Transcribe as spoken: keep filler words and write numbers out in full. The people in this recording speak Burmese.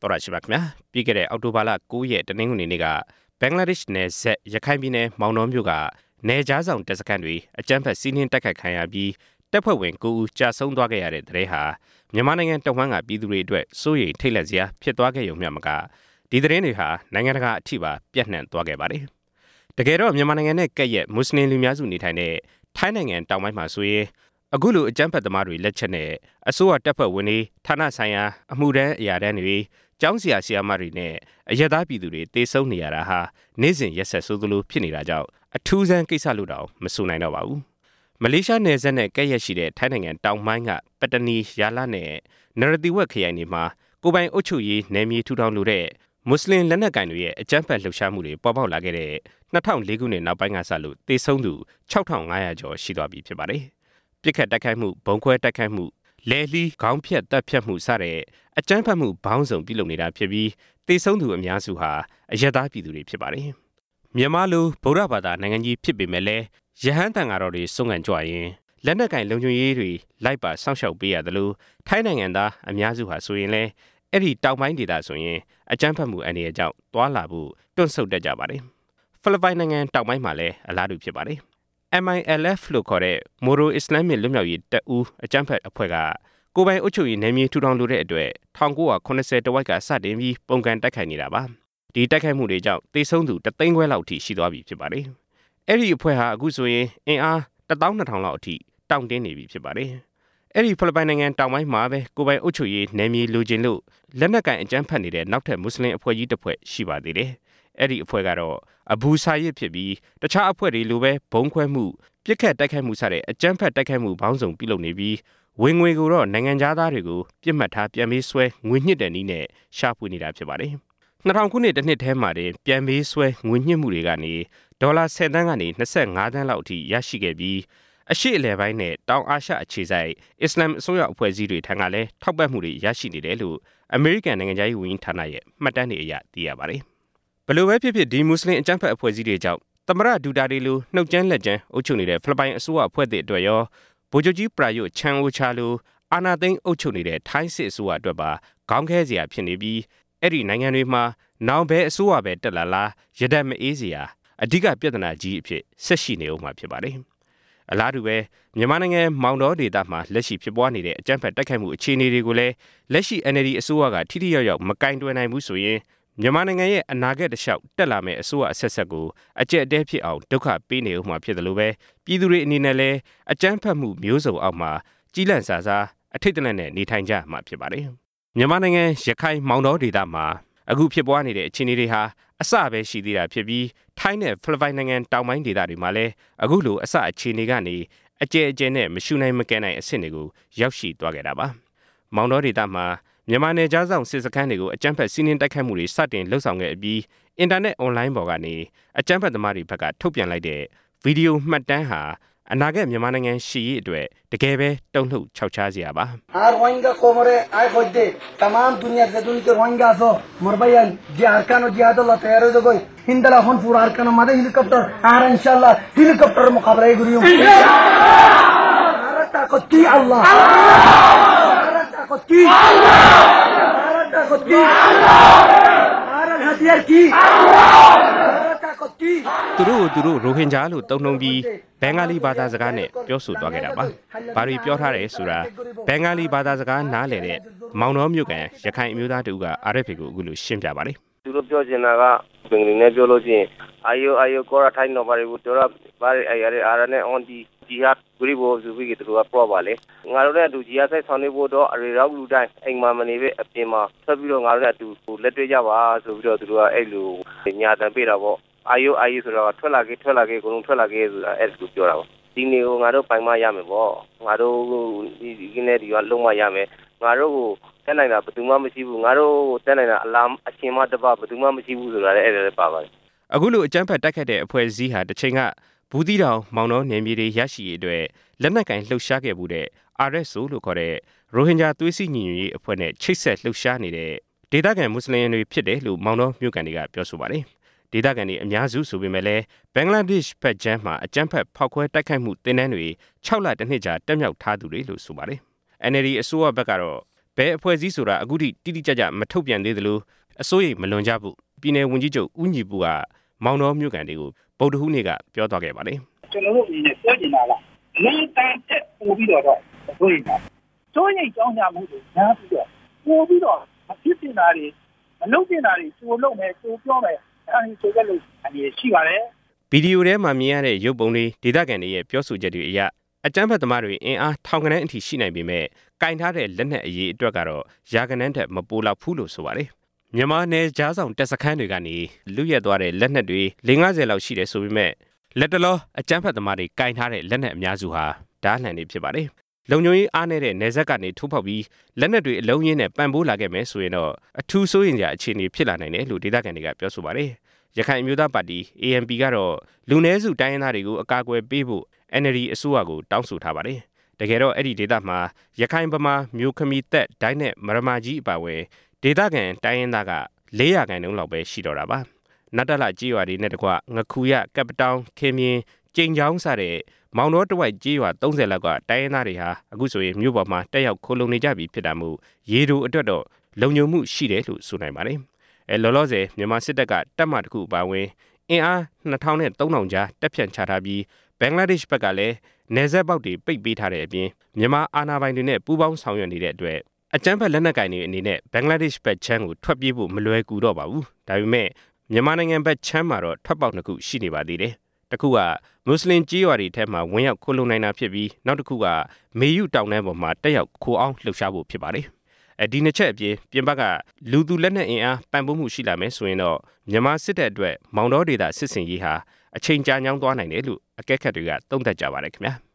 တော်ရရှိပါခင်ဗျာပြီးခဲ့တဲ့အောက်တိုဘာလ၉ရက်တနင်္ဂနွေနေ့ကဘင်္ဂလားဒေ့ရှ်နယ်စပ်ရခိုင်ပြည်နယ်မောင်နှောမြို့ကနယ်ကြားဆောင်တပ်စခန်းတွေအကြမ်းဖက်စီးနင်းတိုက်ခိုက်ခံရပြီးတပ်ဖွဲ့ဝင်၉ဦးကြာဆုံးသွားခဲ့ရတဲ့တဲ့ဟာမြန်မာနိုင်ငံတဝန်းကပြည်သူတွေအတွက်စိုးရိမ်ထိတ်လန့်စရာဖြစ်သွားခဲ့ရုံမျှမကဒီသတင်းတွေဟာနိုင်ငံတကာအထိပါပြန့်နှံ့သွားခဲ့ပါတယ်တကယ်တော့မြန်မာနိုင်ငံနဲ့ကပ်ရက်မွတ်စလင်လူများစုနေထိုင်တဲ့ထိုင်းနိုင်ငံတောင်ပိုင်းမှာဆိုရင်အခုလိုအကြမ်းဖက်သမားတွေလက်ချက်နဲ့အစိုးရတပ်ဖွဲ့ဝင်တွေဌာနဆိုင်ရာအမှုတန်းအရာတန်းတွေကျောင်းဆရာဆရာမတွေနဲ့အရက်သားပြည်သူတွေတေဆုံးနေရတာဟာနေ့စဉ်ရက်ဆက်ဆိုးသလိုဖြစ်နေတာကြောင့်အထူးဆန်းကိစ္စလို့တောင်မဆိုနိုင်တော့ပါဘူးမလေးရှားနယ်စပ်နဲ့ကပ်ရက်ရှိတဲ့ထိုင်းနိုင်ငံတောင်ပိုင်းကပတ္တနီယာလနဲ့နရသီဝက်ခရိုင်တွေမှာကိုယ်ပိုင်အုပ်ချုပ်ရေးနယ်မြေထူထောင်လိုတဲ့မွတ်စလင်လက်နက်ကိုင်တွေရဲ့အကြမ်းဖက်လှုပ်ရှားမှုတွေပေါ်ပေါက်လာခဲ့တဲ့၂၀၀၄ခုနှစ်နောက်ပိုင်းကစလို့တေဆုံးသူ၆ထောင်၅ရာကျော်ရှိသွားပြီဖြစ်ပါတယ်ပြစ်ခတ်တိုက်ခိုက်မှုဘုံခွဲတိုက်ခိုက်မှုလဲလှီးခေါင်းဖြတ်တပ်ဖြတ်မှုစတဲ့အကြမ်းဖက်မှုဘောင်းစုံပြုလုပ်နေတာဖြစ်ပြီးတေဆုံးသူအများစုဟာအရက်သားပြည်သူတွေဖြစ်ပါတယ်မြန်မာလိုဗုဒ္ဓဘာသာနိုင်ငံကြီးဖြစ်ပေမဲ့လည်းယဟန်တန်ဃာတော်တွေစုံငံကြွရင်လက်နက်ကင်လုံခြုံရေးတွေလိုက်ပါစောင့်ရှောက်ပေးရတယ်လို့ထိုင်းနိုင်ငံသားအများစုဟာဆိုရင်လည်းအဲ့ဒီတောင်ပိုင်းဒေသဆိုရင်အကြမ်းဖက်မှုအနေအကြောင်းတွာလာဖို့တွန့်ဆုတ်တတ်ကြပါတယ်ဖိလစ်ပိုင်နိုင်ငံတောင်ပိုင်းမှာလည်းအလားတူဖြစ်ပါတယ်M I L F လို့ခေါ်တဲ့မိုရိုအစ္စလာမ်လွတ်မြောက်ရေးတပ်ဦးအကြမ်းဖက်အဖွဲ့ကကိုယ်ပိုင်အုပ်ချုပ်ရေးနယ်မြေထူထောင်လိုတဲ့အတွက်၁၉၇၀တဝိုက်ကစတင်ပြီးပုံကန်တိုက်ခိုက်နေတာပါဒီတိုက်ခိုက်မှုတွေကြောင့်တေဆုံးသူတသိန်းခွဲလောက်ထိရှိသွားပြီဖြစ်ပါတယ်အဲ့ဒီအဖွဲ့ဟာအခုဆိုရင်အင်အားတစ်သောင်းနှစ်ထောင်လောက်အထိတောင့်တင်းနေပြီဖြစ်ပါတယ်အဲ့ဒီဖိလစ်ပိုင်နိုင်ငံတောင်ပိုင်းမှာပဲကိုယ်ပိုင်အုပ်ချုပ်ရေးနယ်မြေလိုချင်လို့လက်နက်ကန်အကြမ်းဖက်နေတဲ့နောက်ထပ်မွတ်စလင်အဖွဲ့ကြီးတစ်ဖွဲ့ရှိပါသေးတယ်အဲ့ဒီအဖွဲ့ကတော့အဘူဆာရစ်ဖြစ်ပြီးတခြားအဖွဲ့တွေလိုပဲဘုံခွဲမှုပြစ်ခတ်တိုက်ခိုက်မှုစတဲ့အကြမ်းဖက်တိုက်ခိုက်မှုဘောင်းစုံပြုလုပ်နေပြီးဝင်ငွေကိုတော့နိုင်ငံသားတွေကိုပြစ်မှတ်ထားပြန်ပေးဆွဲငွေညှစ်တဲ့နည်းနဲ့ရှာဖွေနေတာဖြစ်ပါတယ်၂၀၀၀ခုနှစ်တစ်နှစ်ထဲမှာတင်ပြန်ပေးဆွဲငွေညှစ်မှုတွေကနေဒေါ်လာ၁၀သန်းကနေ၂၅သန်းလောက်အထိရရှိခဲ့ပြီးအရှေ့အလယ်ပိုင်းနဲ့တောင်အာရှအခြေစိုက်အစ္စလာမ်အစိုးရအဖွဲ့အစည်းတွေထံကလည်းထောက်ပံ့မှုတွေရရှိနေတယ်လို့အမေရိကန်နိုင်ငံသားရေးဝန်ကြီးဌာနရဲ့မှတ်တမ်းတွေအရသိရပါတယ်ဘယ်လိုပဲဖြစ်ဖြစ်ဒီမွတ်စလင်အကြမ်းဖက်အဖွဲ့အစည်းတွေကြောင့်သမရဒူတာတွေလိုနှုတ်ကြမ်းလက်ကြမ်းအုပ်ချုပ်နေတဲ့ဖိလစ်ပိုင်အစိုးရအဖွဲ့တွေအတွက်ရောဗိုလ်ချုပ်ကြီးပရာယွတ်ချန်အိုချာလိုအာနာသိန်းအုပ်ချုပ်နေတဲ့ထိုင်းစစ်အစိုးရအတွက်ပါခေါင်းခဲစရာဖြစ်နေပြီးအဲ့ဒီနိုင်ငံတွေမှာနောင်ဘဲအစိုးရပဲတက်လာလားရဒတ်မအေးစရာအဓိကပြဿနာကြီးအဖြစ်ဆက်ရှိနေအောင်မှာဖြစ်ပါတယ်အလားတူပဲမြန်မာနိုင်ငံမောင်တော်ဒေသမှာလက်ရှိဖြစ်ပွားနေတဲ့အကြမ်းဖက်တိုက်ခိုက်မှုအခြေအနေတွေကိုလည်းလက်ရှိ N L D အစိုးရကထိထိရောက်ရောက်မကင်တွယ်နိုင်ဘူးဆိုရင်မြန်မာနိုင်ငံရဲ့အနာဂတ်တစ်လျှောက်တက်လာမယ့်အစိုးရအဆက်ဆက်ကိုအကျက်အတဲဖြစ်အောင်ဒုက္ခပေးနေဦးမှာဖြစ်တယ်လို့ပဲပြည်သူတွေအနေနဲ့လည်းအကြမ်းဖက်မှုမျိုးစုံအောက်မှာကြီးလန့်စာစားအထိတ်တလန့်နဲ့နေထိုင်ကြမှာဖြစ်ပါတယ်မြန်မာနိုင်ငံရခိုင်မောင်တော်ဒေသမှာအခုဖြစ်ပွားနေတဲ့အခြေအနေတွေဟာအစပဲရှိသေးတာဖြစ်ပြီးထိုင်းနဲ့ဖိလစ်ပိုင်နိုင်ငံတောင်ပိုင်းဒေသတွေမှာလည်းအခုလိုအစအခြေအနေကနေအကျယ်အကျယ်နဲ့မရှုနိုင်မကဲနိုင်အဆင့်တွေကိုရောက်ရှိသွားခဲ့တာပါမောင်တော်ဒေသမှာမြန်မာနယ်ခြားဆောင်စစ်စခန်းတွေကိုအကြမ်းဖက်စီးနင်းတိုက်ခိုက်မှုတွေစတင်လှုပ်ဆောင်ခဲ့ပြီးအင်တာနက်အွန်လိုင်းပေါ်ကနေအကြမ်းဖက်သမားတွေဘက်ကထုတ်ပြန်လိုက်တဲ့ဗီဒီယိုမှတ်တမ်းဟာအနာဂတ်မြန်မာနိုင်ငံရှေ့ရေးအတွက်တကယ်ပဲတုန်လှုပ်ခြောက်ခြားစရာပါအာရိုဟင်ဂျာကိုမရဲအိုင်ခွတ်ဒေတမမ်ဒုနီယာဇဒုနီကရိုဟင်ဂျာဆိုမရဘယန်ဂျာကာနိုဂျာဒလာတဲရဒဂိုဟင်ဒလာဟွန်ဖူရာကနမဒဟီလီကော်ပတာအာရန်ရှာလာဟီလီကော်ပတာမကဘလာဂရီယုံအာရတာကိုတီအလ္လာအာရတာကိုတီအလ္လာအာရတာကိုတီအလ္လာအာရဟဒီယာကီအလ္လာသူတို့သူတို့ရိုဟင်ဂျာလို့တုံ့နှုံပြီးဘင်္ဂါလီဘာသာစကားနဲ့ပြောဆိုသွားခဲ့တာပါ။ဘာတွေပြောထားတယ်ဆိုတာဘင်္ဂါလီဘာသာစကားနားလည်တဲ့မောင်တော်မြို့ကန်ရခိုင်အမျိုးသားတူက R F A ကိုအခုလိုရှင်းပြပါလေ။သူတို့ပြောချင်တာကဘင်္ဂလီနဲ့ပြောလို့ရှိရင်အာယိုအာယိုကောရာထိုင်းတော့ဘာတွေပြောတာဘာတွေအရာတွေအားနဲ့ on the ဂျီဟတ်ဂရီဘောဇူဘီကတူကပြောပါလေ။ငါတို့နဲ့အတူဂျီဟတ်ဆိုင်ဆောင်နေဖို့တော့အရေရောက်လူတိုင်းအိမ်မှာမနေပဲအပြင်မှာဆက်ပြီးတော့ငါတို့နဲ့အတူလက်တွေ့ကြပါဆိုပြီးတော့သူတို့ကအဲ့လိုညာတန်ပေးတာပေါ့အာယိုအာယိုဆိုတော့ထွက်လာခဲ့ထွက်လာခဲ့အကုန်လုံးထွက်လာခဲ့ဆိုတာအဲ့လိုပြောတာပေါ့ဒီနေ့ကိုငါတို့ပိုင်မရမယ်ပေါ့ငါတို့ဒီဒီနေ့ဒီကလုံးမရမယ်ငါတို့ကိုတက်နိုင်တာဘယ်သူမှမရှိဘူးငါတို့တက်နိုင်တာအလားအရှင်မတပဘယ်သူမှမရှိဘူးဆိုတာလည်းအဲ့ဒါလည်းပါပါတယ်အခုလိုအကြမ်းဖက်တိုက်ခတ်တဲ့အဖွဲ့အစည်းဟာတစ်ချိန်ကဘူးသီးတောင်မောင်တော်နယ်မြေတွေရရှိရေးအတွက်လက်နက်ကင်လှုပ်ရှားခဲ့မှုတဲ့ R S O လို့ခေါ်တဲ့ရိုဟင်ဂျာသွေးစည်းညီညွတ်ရေးအဖွဲ့နဲ့ချိတ်ဆက်လှုပ်ရှားနေတဲ့ဒေသခံမွတ်စလင်တွေဖြစ်တယ်လို့မောင်တော်မြို့ကန်တွေကပြောဆိုပါတယ်ဒေသခံတွေအများစုဆိုပေမဲ့လည်းဘင်္ဂလားဒေ့ရှ်ဘက်ဂျမ်းမှာအကြမ်းဖက်ဖောက်ခွဲတိုက်ခိုက်မှုတင်နန်းတွေ၆လတစ်နှစ်ကြာတက်မြောက်ထားသူတွေလို့ဆိုပါတယ် N L D အစိုးရဘက်ကတော့ဘယ်အဖွဲ့အစည်းဆိုတာအခုထိတိတိကျကျမထုတ်ပြန်သေးသလိုအစိုးရမလွန်ကြဘူးပြည်내ဝန်ကြီးချုပ်ဦးညီပူကမောင်တော်မြို့ကန်တွေကိုဗုဒ္ဓဟူးနေ့ကပြောသွားခဲ့ပါတယ်ကျွန်တော်တို့အနေနဲ့ပြောချင်တာကလူတန်တက်ပို့ပြီးတော့ဆိုရင်ဆိုရင်ကြောင်းကြမှုတွေညားပြီးတော့ပို့ပြီးတော့မဖြစ်တင်တာတွေမလုပ်တင်တာတွေစူလုပ်မယ်စူပြောမယ်ဒါတွေဆိုကြလို့အနေရှိပါတယ်ဗီဒီယိုထဲမှာမြင်ရတဲ့ရုပ်ပုံတွေဒေသခံတွေရဲ့ပြောဆိုချက်တွေအရအကြမ်းဖက်သမားတွေအင်အားထောင်ကနန်းအထိရှိနိုင်ပေမဲ့ကင်ထားတဲ့လက်နက်အရေးအတွက်ကတော့ရာကနန်းထက်မပိုလောက်ဘူးလို့ဆိုပါတယ်မြန်မာနယ်ကြားဆောင်တပ်စခန်းတွေကနေလူရက်သွားတဲ့လက်နက်တွေ၄၅၀လောက်ရှိတယ်ဆိုပေမဲ့လက်တလောအကြမ်းဖက်သမားတွေကင်ထားတဲ့လက်နက်အများစုဟာဓာတ်လှန်တွေဖြစ်ပါတယ်လုံခြုံရေးအားနည်းတဲ့နယ်စပ်ကနေထိုးဖောက်ပြီးလက်နက်တွေအလုံးရင်းနဲ့ပံ့ပိုးလာခဲ့မယ်ဆိုရင်တော့အထူးစိုးရိမ်စရာအခြေအနေဖြစ်လာနိုင်တယ်လို့ဒေသခံတွေကပြောဆိုပါတယ်ရခိုင်အမျိုးသားပါတီ A N P ကတော့လူနည်းစုတိုင်းရင်းသားတွေကိုအကာအကွယ်ပေးဖို့ N L D အစိုးရကိုတောင်းဆိုထားပါတယ်တကယ်တော့အဲ့ဒီဒေသမှာရခိုင်ဗမာမျိုးခမီသက်ဒိုင်းနဲ့မရမာကြီးအပါအဝင်ဒေသခံတိုင်းရင်းသားက၄ရာခိုင်နှုန်းလောက်ပဲရှိတော့တာပါနတ်တလကြေးရွာတွေနဲ့တကွငခူရကပ်ပတောင်ခင်မြင်းကျိန်ချောင်းစတဲ့မောင်တော်တဝိုက်ကြေးရွာ၃၀လောက်ကတိုင်းရင်းသားတွေဟာအခုဆိုရင်မြို့ပေါ်မှာတက်ရောက်ခိုလုံနေကြပြီဖြစ်တာမို့ရေတိုအတွက်တော့လုံခြုံမှုရှိတယ်လို့ဆိုနိုင်ပါတယ်အဲလောလောဆယ်မြန်မာစစ်တပ်ကတပ်မတစ်ခုပါဝင်အင်အား၂ထောင်နဲ့၃ထောင်ကြားတပ်ဖြန့်ချထားပြီးဘင်္ဂလားဒေ့ရှ်ဘက်ကလည်းနယ်စပ်ပေါက်တွေပိတ်ပေးထားတဲ့အပြင်မြန်မာအာဏာပိုင်တွေနဲ့ပူးပေါင်းဆောင်ရွက်နေတဲ့အတွက်အကြမ်းဖက်လက်နက်ကိုင်တွေအနေနဲ့ဘင်္ဂလားဒေ့ရှ်ဘက်ချမ်းကိုထွက်ပြေးဖို့မလွယ်ကူတော့ပါဘူးဒါပေမဲ့မြန်မာနိုင်ငံဘက်ချမ်းမှာတော့ထွက်ပေါက်နှစ်ခုရှိနေပါသေးတယ်တစ်ခုကမွတ်စလင်ကြေးရွာတွေထဲမှာဝင်ရောက်ခိုလုံနိုင်တာဖြစ်ပြီးနောက်တစ်ခုကမေယုတောင်တန်းပေါ်မှာတက်ရောက်ခိုအောင်လှုပ်ရှားဖို့ဖြစ်ပါတယ်အဲဒီနှစ်ချက်အပြင်ပြင်ပကလူသူလက်နက်အင်အားပံ့ပိုးမှုရှိလာမယ်ဆိုရင်တော့မြန်မာစစ်တပ်အတွက်မောင်တော်ဒေသစစ်စင်ရေးဟာအချိန်ကြာညောင်းသွားနိုင်တယ်လို့အကဲခတ်တွေကသုံးသပ်ကြပါတယ်ခင်ဗျာ